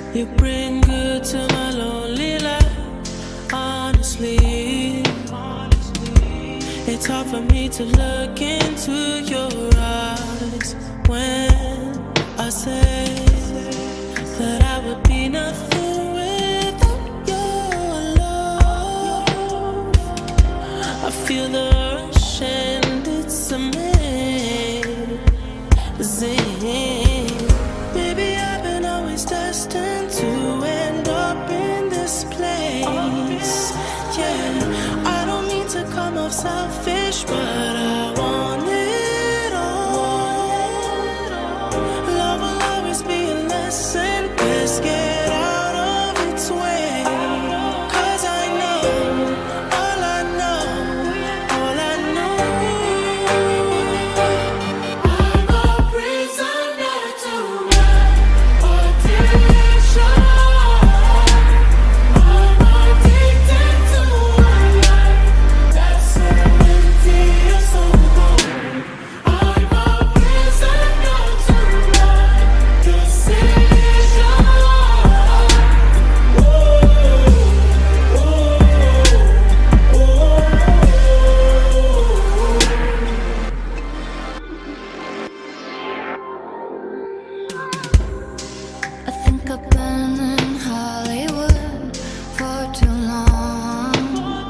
You bring good to my lonely life, honestly. It's hard for me to look into your eyes when I say that I would be nothing without your love. I feel the rush and it's amazing. Maybe I've been always destined to end up in this place. Yeah, I don't mean to come off selfish, but I want it all. Love will always be a lesson. Let's get out of its way. 'Cause I know, all I know, all I know. I'm a prisoner to my addiction. I'm addicted to a life that's so empty and so cold. I'm a prisoner to my decision. I think I've been in Hollywood for too long.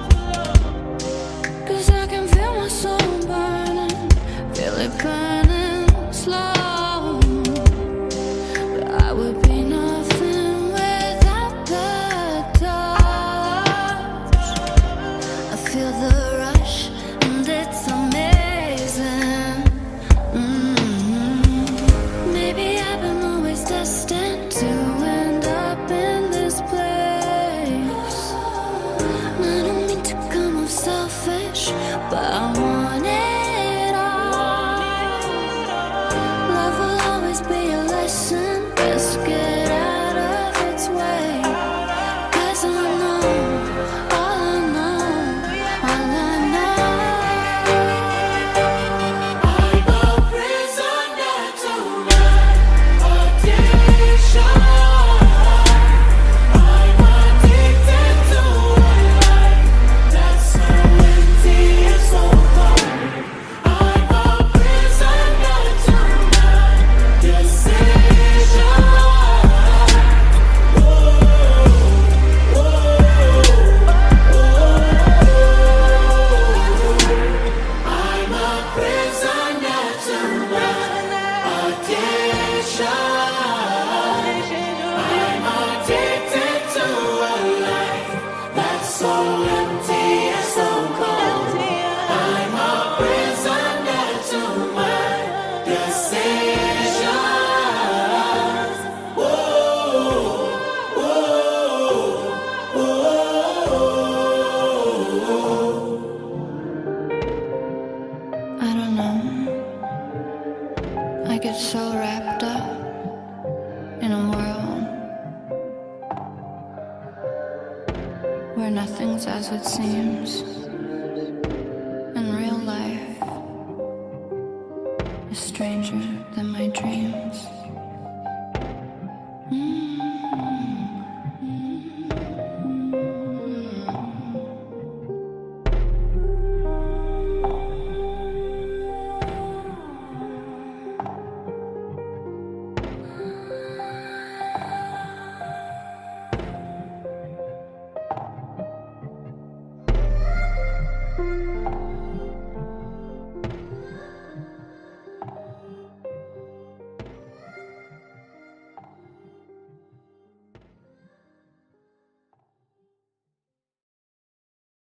'Cause I can feel my soul burning, feel it burning slow. But I would be nothing without the touch. I feel the rush and it's amazing. Maybe I've been always destined to end up in this place. I don't mean to come off selfish, but I want it all. Love will always be a lesson. Let's get out of its way. 'Cause I know, all I know, all I know. I'm a prisoner to my addiction. I'm addicted to a life that's so empty and so cold. I'm a prisoner to my decision. I'm a prisoner to my addiction. I'm addicted to a life that's so empty and so cold. I'm a prisoner to my decision. I don't know. I get so wrapped up in a world where nothing's as it seems.